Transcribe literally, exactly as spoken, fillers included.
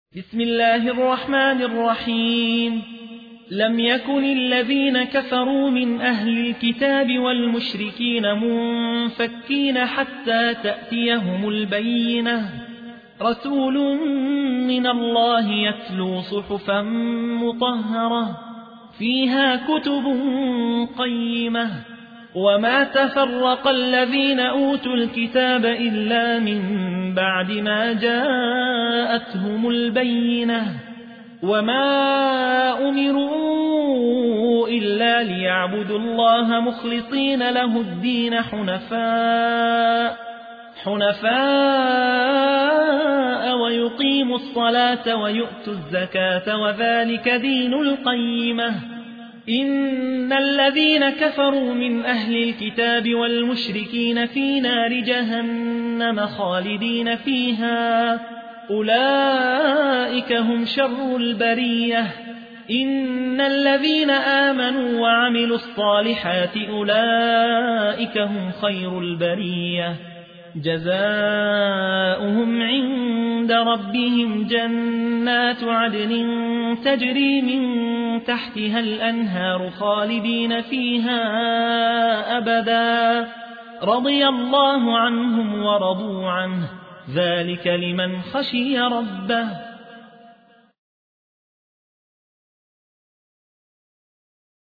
بسم الله الرحمن الرحيم. لم يكن الذين كفروا من أهل الكتاب والمشركين منفكين حتى تأتيهم البينة، رسول من الله يتلو صحفا مطهرة فيها كتب قيمة، وما تفرق الذين أوتوا الكتاب إلا من بعد ما جاءتهم البينة، وما أمروا إلا ليعبدوا الله مخلصين له الدين حنفاء حنفاء ويقيموا الصلاة ويؤتوا الزكاة وذلك دين القيمة. إن الذين كفروا من أهل الكتاب والمشركين في نار جهنم خالدين فيها، أولئك هم شر البرية. إن الذين آمنوا وعملوا الصالحات أولئك هم خير البرية، جزاؤهم عند ربهم جنات عدن تجري من تحتها الأنهار خالدين فيها أبدا، رضي الله عنهم ورضوا عنه، ذلك لمن خشي ربه.